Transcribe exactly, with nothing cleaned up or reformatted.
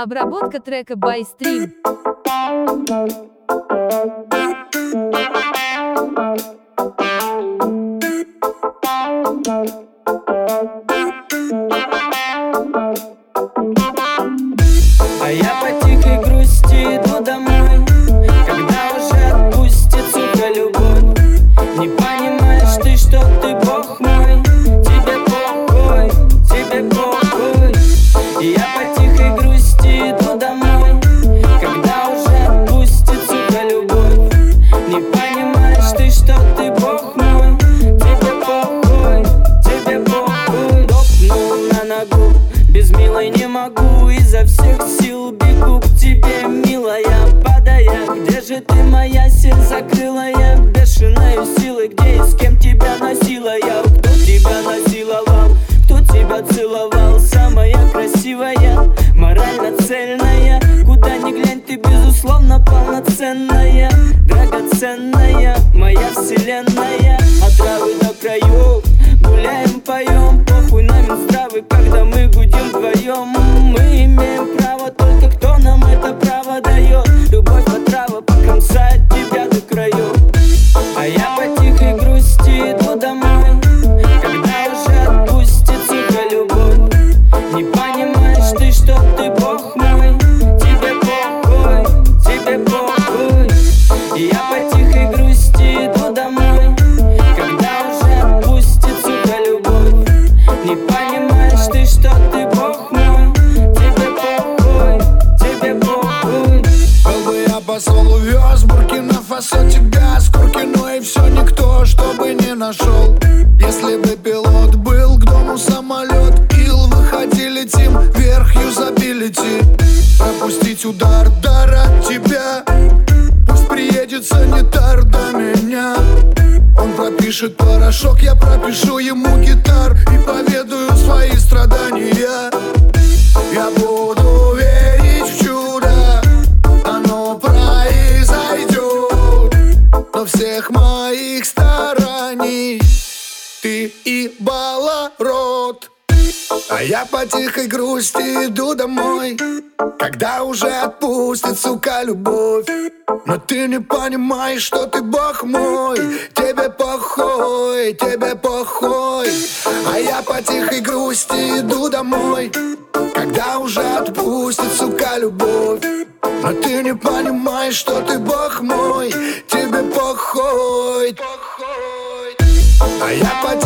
Обработка трека by Stream. А я по тихой грусти иду домой, когда уже отпустит, сука, любовь. Не понимаешь ты, что ты бог мой, тебе похуй, тебе похуй. И я по тихой грусти иду домой, когда уже отпустит, сука, любовь. Не понимаешь ты, что ты бог мой, тебе похуй, тебе похуй. Топнул на ногу, без милой не могу, изо всех сил бегу к тебе, милая, падая. Где же ты, моя сеть закрылая, бешеной силой? Где и с кем тебя носила я? Кто тебя насиловал, кто тебя целовал? Самая красивая, морально цельная, куда ни глянь, ты безусловно полноценная, драгоценная, моя вселенная. От травы до краев гуляем, поем, похуй на Минздравы, когда мы гудим вдвоем. Мы имеем право, только кто нам это право дает? Любовь отрава покромсает тебя до краев. А я по тихой грусти иду домой, когда уже отпустит, сука, любовь. Не понимаешь ты, что ты бог мой, тебе похуй, тебе похуй. И я по тихой грусти иду домой, когда уже отпустит, сука, любовь. Не понимаешь ты, что ты бог мой, тебе похуй, тебе похуй. Был бы я посол, увез Буркина-Фасо тебя с Куркино, и все никто, чтобы не нашел. Если бы пилот был к дому самолет, ил, выходи, летим вверх, юзабилити. Пропустить удар, дара тебя, пусть приедет санитар до меня. Он пропишет порошок, я пропишу ему гитар и поведаю свои страдания. Я буду верить в чудо, оно произойдет, но всех моих стараний ты ебала рот. А я по тихой грусти иду домой, когда уже отпустит, сука, любовь. Но ты не понимаешь, что ты бог мой, тебе похуй, тебе похуй. А я по тихой грусти иду домой, когда уже отпустит, сука, любовь. Но ты не понимаешь, что ты бог мой, тебе похуй. А я по